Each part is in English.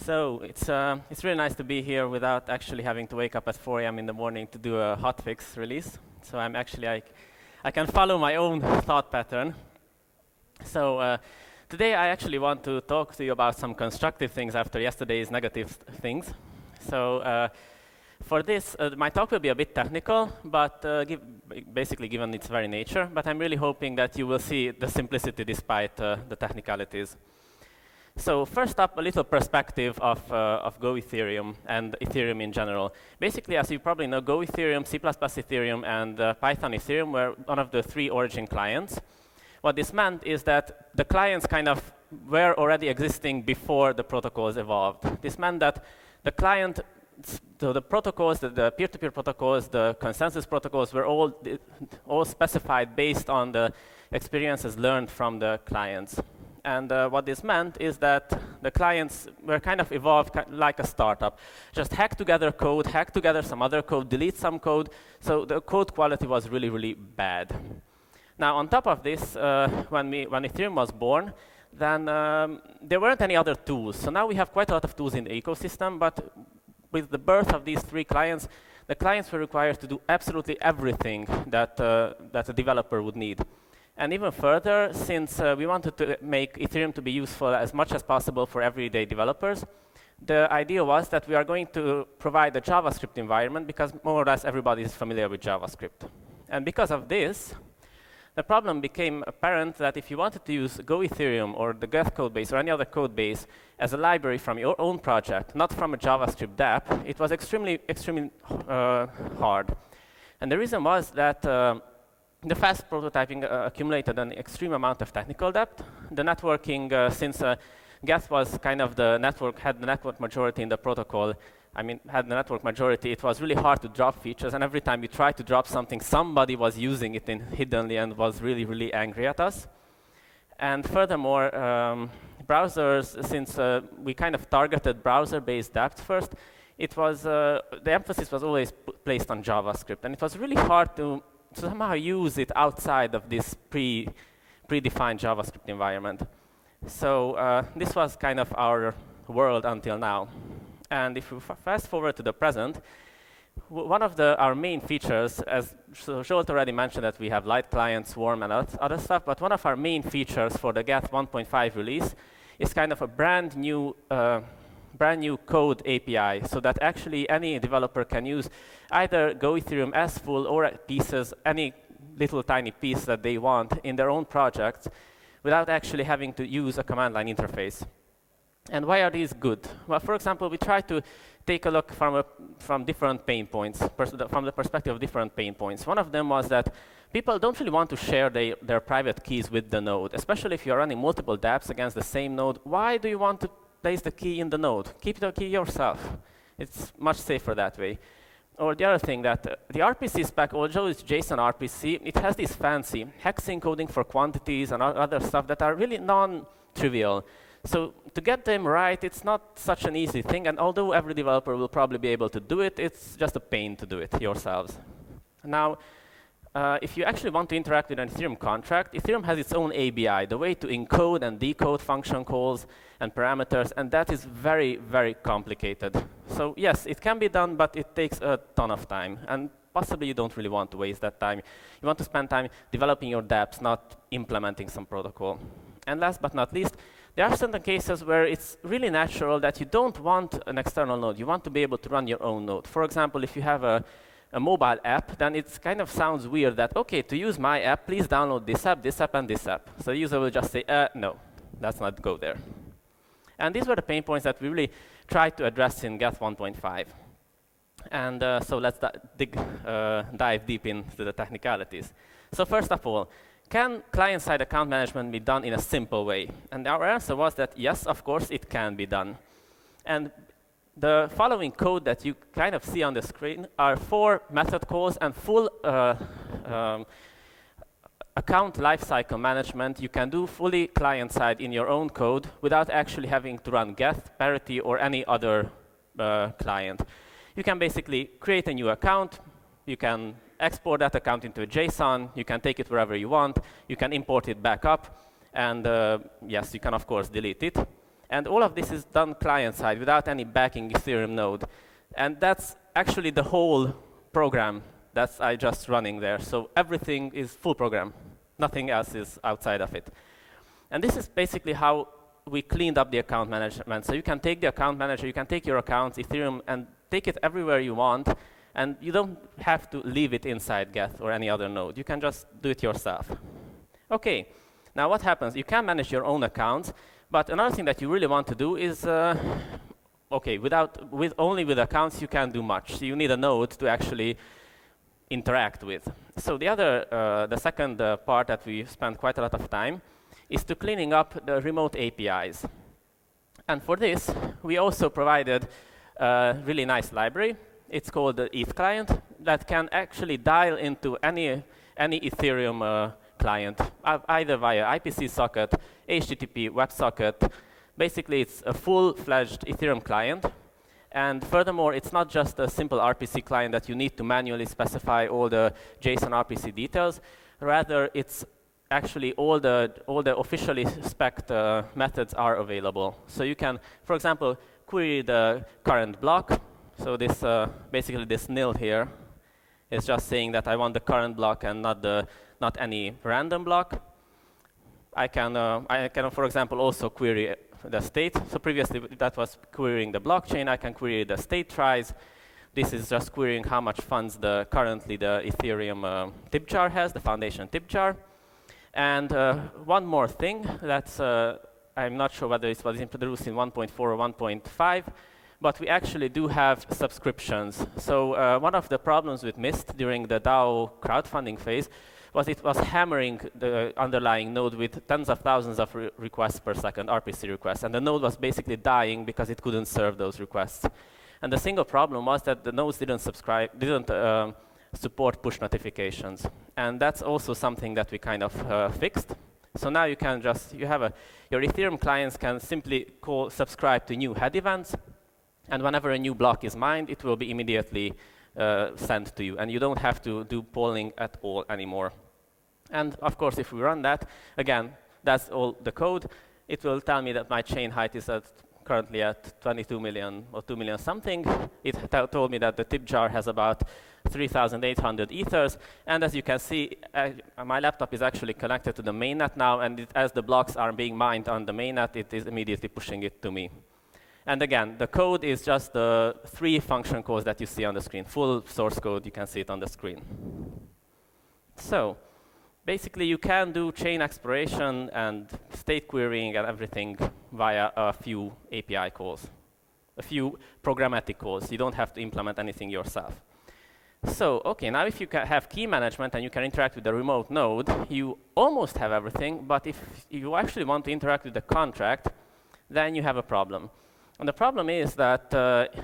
It's really nice to be here without actually having to wake up at 4 a.m. in the morning to do a hotfix release. So I'm actually I can follow my own thought pattern. Today I actually want to talk to you about some constructive things after yesterday's negative things. For this, my talk will be a bit technical, but basically given its very nature. But I'm really hoping that you will see the simplicity despite the technicalities. So first up, a little perspective of Go Ethereum and Ethereum in general. Basically, as you probably know, Go Ethereum, C++ Ethereum, and Python Ethereum were one of the 3 origin clients. What this meant is that the clients kind of were already existing before the protocols evolved. This meant that the client, so the protocols, the peer-to-peer protocols, the consensus protocols were all specified based on the experiences learned from the clients. And what this meant is that the clients were kind of evolved like a startup. Just hack together code, hack together some other code, delete some code. So the code quality was really, really bad. Now, on top of this, when Ethereum was born, then there weren't any other tools. So now we have quite a lot of tools in the ecosystem, but with the birth of these 3 clients, the clients were required to do absolutely everything that a developer would need. And even further, since we wanted to make Ethereum to be useful as much as possible for everyday developers, the idea was that we are going to provide a JavaScript environment because more or less everybody is familiar with JavaScript. And because of this, the problem became apparent that if you wanted to use Go Ethereum or the Geth code base or any other code base as a library from your own project, not from a JavaScript app, it was extremely hard. And the reason was that the fast prototyping accumulated an extreme amount of technical debt. The networking, since Geth was kind of had the network majority in the protocol, had the network majority, it was really hard to drop features, and every time you tried to drop something, somebody was using it hiddenly and was really, really angry at us. And furthermore, browsers, since we kind of targeted browser-based dApps first, it was, the emphasis was always placed on JavaScript, and it was really hard to somehow use it outside of this predefined JavaScript environment. So this was kind of our world until now. And if we fast forward to the present, one of our main features, as Zsolt already mentioned that we have light client, Swarm, and other stuff, but one of our main features for the Geth 1.5 release is kind of a brand new code API, so that actually any developer can use either Go Ethereum as full or pieces, any little tiny piece that they want in their own projects without actually having to use a command line interface. And why are these good? Well, for example, we try to take a look from different pain points, from the perspective of different pain points. One of them was that people don't really want to share their private keys with the node, especially if you're running multiple dApps against the same node. Why do you want to place the key in the node? Keep the key yourself. It's much safer that way. Or the other thing, that the RPC spec, although it's JSON RPC, it has this fancy hex encoding for quantities and other stuff that are really non-trivial. So to get them right, it's not such an easy thing, and although every developer will probably be able to do it, it's just a pain to do it yourselves. Now, if you actually want to interact with an Ethereum contract, Ethereum has its own ABI, the way to encode and decode function calls and parameters, and that is very, very complicated. So yes, it can be done, but it takes a ton of time, and possibly you don't really want to waste that time. You want to spend time developing your dApps, not implementing some protocol. And last but not least, there are certain cases where it's really natural that you don't want an external node. You want to be able to run your own node. For example, if you have a mobile app, then it kind of sounds weird that, OK, to use my app, please download this app, and this app. So the user will just say, no, let's not go there. And these were the pain points that we really tried to address in Geth 1.5. And so let's dive deep into the technicalities. So first of all, can client-side account management be done in a simple way? And our answer was that yes, of course, it can be done. And the following code that you kind of see on the screen are 4 method calls and full account lifecycle management you can do fully client-side in your own code without actually having to run Geth, Parity, or any other client. You can basically create a new account. You can export that account into a JSON. You can take it wherever you want. You can import it back up. And yes, you can, of course, delete it. And all of this is done client-side without any backing Ethereum node. And that's actually the whole program that's I just running there. So everything is full program. Nothing else is outside of it. And this is basically how we cleaned up the account management. So you can take the account manager, you can take your accounts, Ethereum, and take it everywhere you want. And you don't have to leave it inside Geth or any other node. You can just do it yourself. OK, now what happens? You can manage your own accounts. But another thing that you really want to do is, OK, only with accounts, you can't do much. So you need a node to actually interact with. So the second part that we spent quite a lot of time is to cleaning up the remote APIs. And for this, we also provided a really nice library. It's called the ETH client that can actually dial into any Ethereum client, either via IPC socket, HTTP, WebSocket. Basically, it's a full-fledged Ethereum client. And furthermore, it's not just a simple RPC client that you need to manually specify all the JSON RPC details. Rather, it's actually all the officially spec'd methods are available. So you can, for example, query the current block. So this basically this nil here is just saying that I want the current block and not any random block. I can, for example, also query the state. So previously that was querying the blockchain. I can query the state tries. This is just querying how much funds currently the Ethereum tip jar has, the foundation tip jar. And one more thing that's I'm not sure whether it was introduced in 1.4 or 1.5, but we actually do have subscriptions. So one of the problems with Mist during the DAO crowdfunding phase was it was hammering the underlying node with tens of thousands of requests per second, RPC requests. And the node was basically dying because it couldn't serve those requests. And the single problem was that the nodes didn't support push notifications. And that's also something that we kind of fixed. So now you can just, your Ethereum clients can simply subscribe to new head events. And whenever a new block is mined, it will be immediately sent to you. And you don't have to do polling at all anymore. And of course, if we run that, again, that's all the code. It will tell me that my chain height is currently at 22 million or 2 million something. It told me that the tip jar has about 3,800 ethers. And as you can see, my laptop is actually connected to the mainnet now. And as the blocks are being mined on the mainnet, it is immediately pushing it to me. And again, the code is just the 3 function calls that you see on the screen. Full source code, you can see it on the screen. So basically, you can do chain exploration and state querying and everything via a few API calls, a few programmatic calls. You don't have to implement anything yourself. So, OK, now if you have key management and you can interact with the remote node, you almost have everything. But if you actually want to interact with the contract, then you have a problem. And the problem is that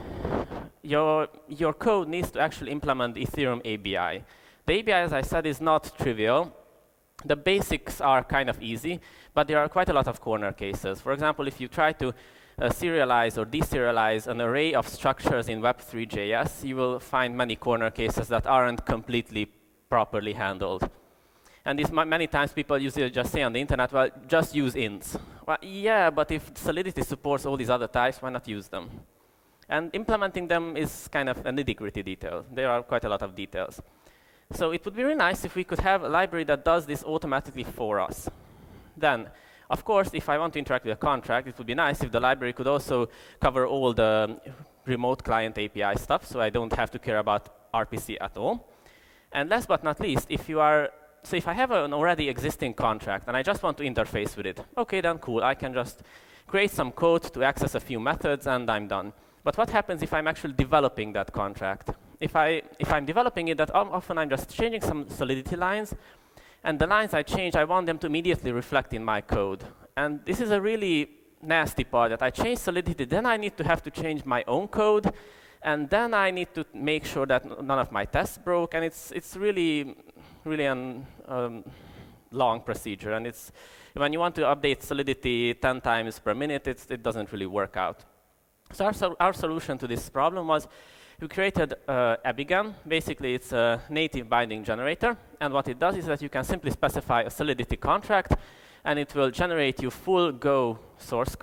your code needs to actually implement the Ethereum ABI. The ABI, as I said, is not trivial. The basics are kind of easy, but there are quite a lot of corner cases. For example, if you try to serialize or deserialize an array of structures in Web3.js, you will find many corner cases that aren't completely properly handled. And this many times people usually just say on the internet, well, just use ints. Well, yeah, but if Solidity supports all these other types, why not use them? And implementing them is kind of a nitty-gritty detail. There are quite a lot of details. So it would be really nice if we could have a library that does this automatically for us. Then, of course, if I want to interact with a contract, it would be nice if the library could also cover all the remote client API stuff, so I don't have to care about RPC at all. And last but not least, if I have an already existing contract and I just want to interface with it, OK, then cool. I can just create some code to access a few methods, and I'm done. But what happens if I'm actually developing that contract? If I'm developing it, that often I'm just changing some Solidity lines. And the lines I change, I want them to immediately reflect in my code. And this is a really nasty part, that I change Solidity, then I need to have to change my own code. And then I need to make sure that none of my tests broke. And it's really a long procedure. And when you want to update Solidity 10 times per minute, it doesn't really work out. So our solution to this problem was we created Abigan. Basically, it's a native binding generator. And what it does is that you can simply specify a Solidity contract, and it will generate you full Go source code.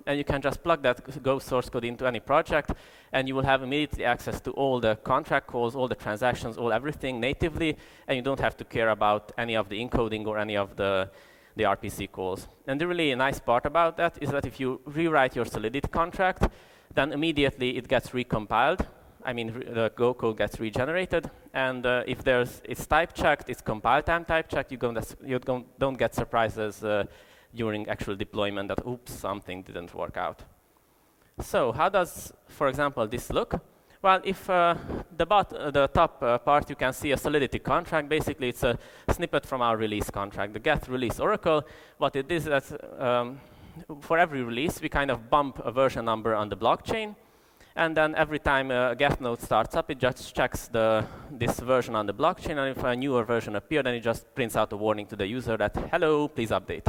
and you can just plug that Go source code into any project, and you will have immediately access to all the contract calls, all the transactions, everything natively, and you don't have to care about any of the encoding or any of the RPC calls. And the really nice part about that is that if you rewrite your Solidity contract, then immediately it gets recompiled. I mean, the Go code gets regenerated, and if it's type checked, it's compile time type checked, you don't get surprises during actual deployment that, oops, something didn't work out. So how does, for example, this look? Well, if the top part, you can see a Solidity contract. Basically, it's a snippet from our release contract, the get release Oracle. What it is that for every release, we kind of bump a version number on the blockchain. And then every time a get node starts up, it just checks this version on the blockchain. And if a newer version appears, then it just prints out a warning to the user that, hello, please update.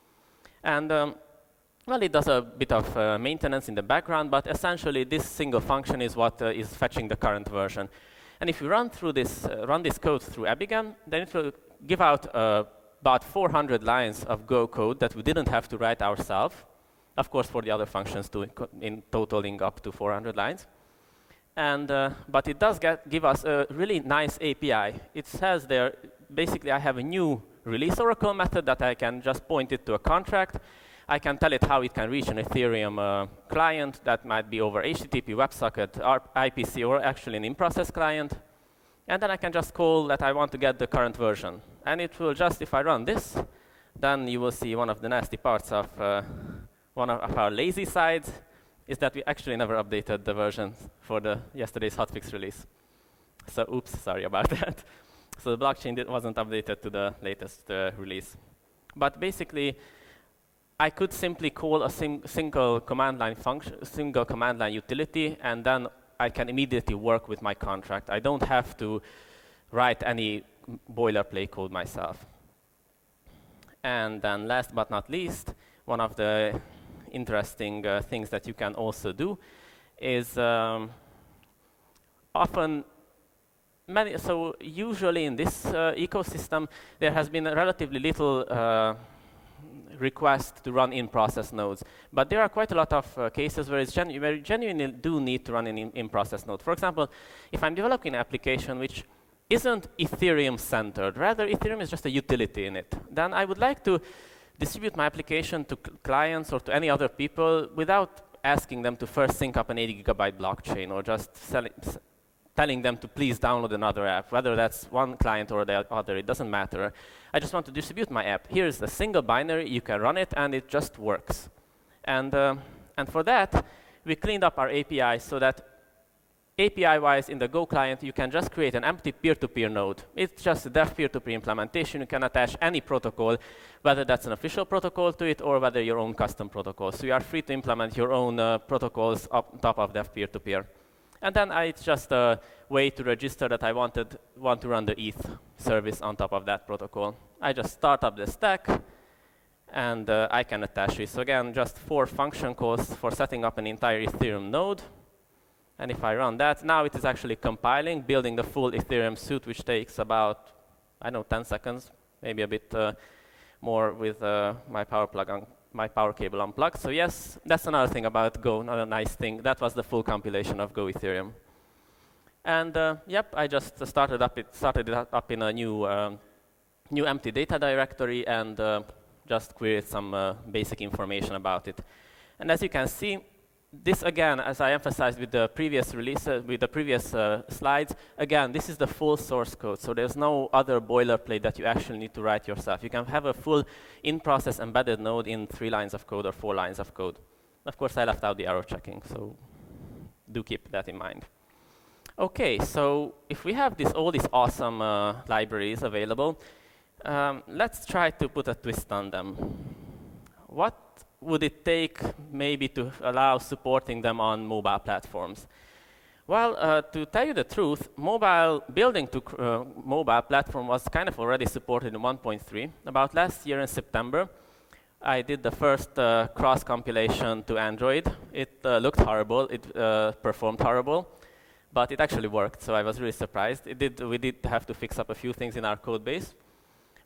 And well, it does a bit of maintenance in the background, but essentially this single function is what is fetching the current version. And if you run this code through Abigail, then it will give out about 400 lines of Go code that we didn't have to write ourselves. Of course, for the other functions too, in totaling up to 400 lines. And, but it does give us a really nice API. It says there, basically, I have a new release Oracle method that I can just point it to a contract. I can tell it how it can reach an Ethereum client that might be over HTTP, WebSocket, IPC, or actually an in-process client. And then I can just call that I want to get the current version. And it will just, if I run this, then you will see one of the nasty parts of one of our lazy sides is that we actually never updated the version for yesterday's hotfix release. So oops, sorry about that. So the blockchain wasn't updated to the latest release. But basically, I could simply call a single command line function, single command line utility, and then I can immediately work with my contract. I don't have to write any boilerplate code myself. And then last but not least, one of the interesting things that you can also do is so usually in this ecosystem, there has been a relatively little request to run in-process nodes. But there are quite a lot of cases where where you genuinely do need to run an in-process node. For example, if I'm developing an application which isn't Ethereum-centered, rather Ethereum is just a utility in it, then I would like to distribute my application to clients or to any other people without asking them to first sync up an 80 gigabyte blockchain or just telling them to please download another app, whether that's one client or the other, it doesn't matter. I just want to distribute my app. Here's a single binary, you can run it, and it just works. And for that, we cleaned up our API so that API-wise, in the Go client, you can just create an empty peer-to-peer node. It's just a dev peer-to-peer implementation. You can attach any protocol, whether that's an official protocol to it or whether your own custom protocol. So you are free to implement your own protocols on top of dev peer-to-peer. And then it's just a way to register that I want to run the ETH service on top of that protocol. I just start up the stack, and I can attach it. So again, just 4 function calls for setting up an entire Ethereum node. And if I run that, now it is actually compiling, building the full Ethereum suite, which takes about, I don't know, 10 seconds, maybe a bit more with my power cable unplugged. So yes, that's another thing about Go, another nice thing. That was the full compilation of Go Ethereum. And yep, I just started it up in a new empty data directory and just queried some basic information about it. And as you can see, this again, as I emphasized with the previous release, with the previous slides, again, this is the full source code. So there's no other boilerplate that you actually need to write yourself. You can have a full in-process embedded node in 3 lines of code or 4 lines of code. Of course, I left out the arrow checking, so do keep that in mind. Okay, so if we have all these awesome libraries available, let's try to put a twist on them. What would it take maybe to allow supporting them on mobile platforms? Well, to tell you the truth, building to mobile platform was kind of already supported in 1.3. About last year in September, I did the first cross compilation to Android. It looked horrible, it performed horrible, but it actually worked, so I was really surprised. We did have to fix up a few things in our code base.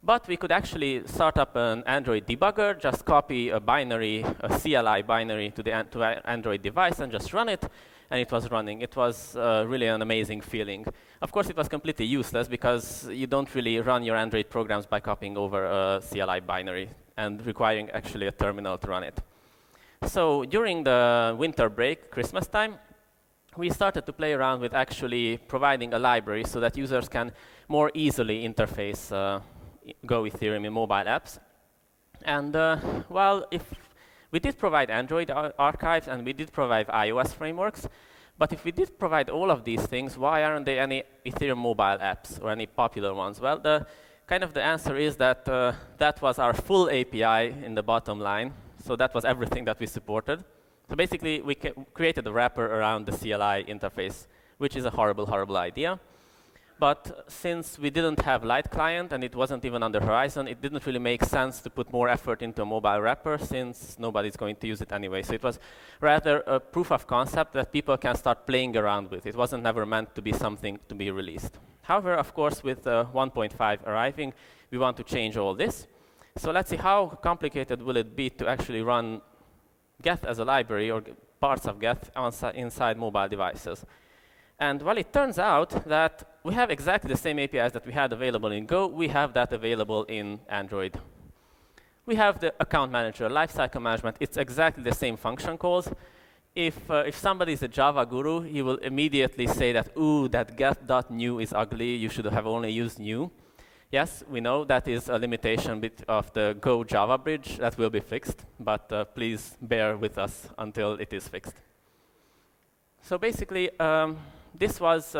But we could actually start up an Android debugger, just copy a binary, a CLI binary to the Android device and just run it, and it was running. It was really an amazing feeling. Of course, it was completely useless because you don't really run your Android programs by copying over a CLI binary and requiring actually a terminal to run it. So during the winter break, Christmas time, we started to play around with actually providing a library so that users can more easily interface Go Ethereum in mobile apps. And well, if we did provide Android archives and we did provide iOS frameworks, but if we did provide all of these things, why aren't there any Ethereum mobile apps or any popular ones? Well, the answer is that that was our full API in the bottom line. So that was everything that we supported. So basically, we created a wrapper around the CLI interface, which is a horrible, horrible idea. But since we didn't have Light Client and it wasn't even on the horizon, it didn't really make sense to put more effort into a mobile wrapper since nobody's going to use it anyway. So it was rather a proof of concept that people can start playing around with. It wasn't never meant to be something to be released. However, of course, with 1.5 arriving, we want to change all this. So let's see how complicated will it be to actually run Geth as a library or parts of Geth inside mobile devices. And well, it turns out that we have exactly the same APIs that we had available in Go. We have that available in Android. We have the account manager, lifecycle management. It's exactly the same function calls. If somebody is a Java guru, he will immediately say that, ooh, that get.new is ugly. You should have only used new. Yes, we know that is a limitation of the Go Java bridge. That will be fixed. But please bear with us until it is fixed. So basically, this was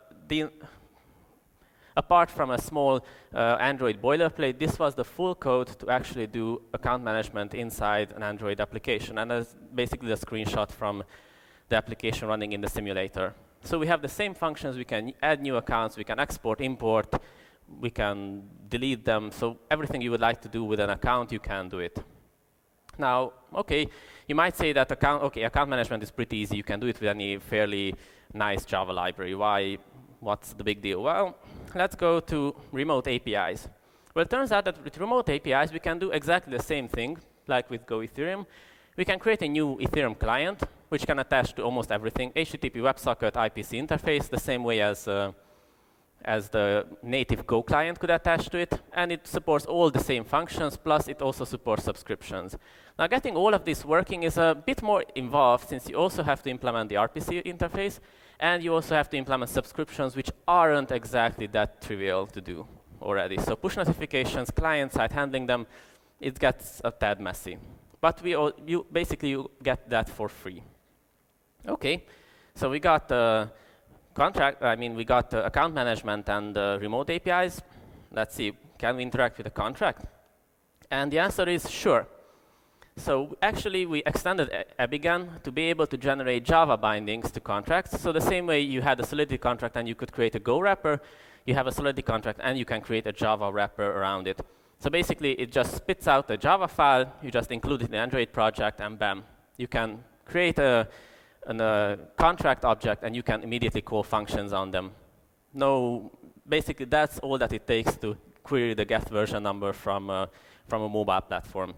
apart from a small Android boilerplate, this was the full code to actually do account management inside an Android application. And that's basically the screenshot from the application running in the simulator. So we have the same functions. We can add new accounts. We can export, import. We can delete them. So everything you would like to do with an account, you can do it. Now, OK, you might say that account management is pretty easy. You can do it with any fairly nice Java library. Why? What's the big deal? Well, let's go to remote APIs. Well, it turns out that with remote APIs, we can do exactly the same thing, like with Go Ethereum. We can create a new Ethereum client, which can attach to almost everything. HTTP, WebSocket, IPC interface, the same way as the native Go client could attach to it. And it supports all the same functions, plus it also supports subscriptions. Now, getting all of this working is a bit more involved, since you also have to implement the RPC interface, and you also have to implement subscriptions, which aren't exactly that trivial to do already. So push notifications, client-side handling them, it gets a tad messy. But you get that for free. OK, so we got we got account management and remote APIs. Let's see, can we interact with the contract? And the answer is sure. So actually, we extended Ebigan to be able to generate Java bindings to contracts. So the same way you had a Solidity contract and you could create a Go wrapper, you have a Solidity contract and you can create a Java wrapper around it. So basically, it just spits out a Java file. You just include it in the Android project, and bam, you can create a contract object, and you can immediately call functions on them. Basically, that's all that it takes to query the Geth version number from a mobile platform.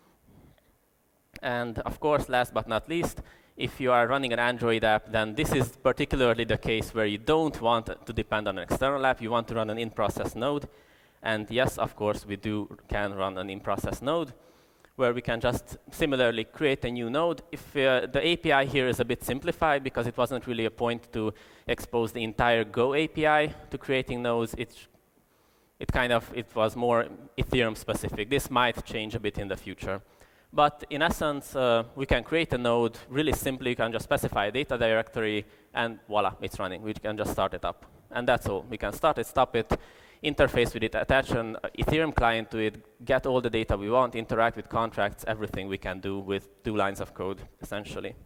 And of course, last but not least, if you are running an Android app, then this is particularly the case where you don't want to depend on an external app. You want to run an in-process node. And yes, of course, we can run an in-process node, where we can just similarly create a new node. If the API here is a bit simplified because it wasn't really a point to expose the entire Go API to creating nodes, it was more Ethereum specific. This might change a bit in the future. But in essence, we can create a node really simply. You can just specify a data directory, and voila, it's running. We can just start it up. And that's all. We can start it, stop it, interface with it, attach an Ethereum client to it, get all the data we want, interact with contracts, everything we can do with 2 lines of code, essentially.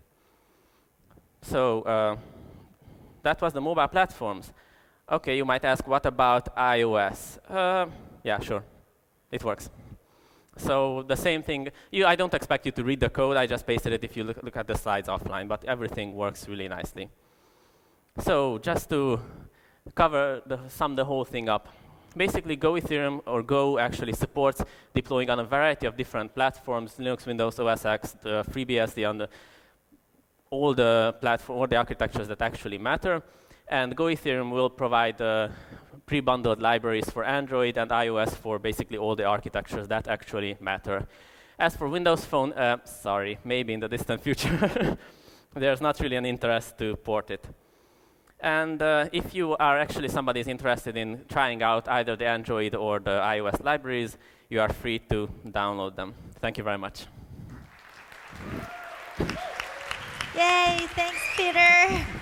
So that was the mobile platforms. OK, you might ask, what about iOS? Yeah, sure. It works. So the same thing. I don't expect you to read the code. I just pasted it if you look at the slides offline. But everything works really nicely. So just to sum the whole thing up. Basically, Go Ethereum or Go actually supports deploying on a variety of different platforms: Linux, Windows, OS X, the FreeBSD, on all the platform, all the architectures that actually matter. And Go Ethereum will provide pre-bundled libraries for Android and iOS for basically all the architectures that actually matter. As for Windows Phone, sorry, maybe in the distant future, there's not really an interest to port it. And if you are actually somebody who's interested in trying out either the Android or the iOS libraries, you are free to download them. Thank you very much. Yay, thanks, Peter.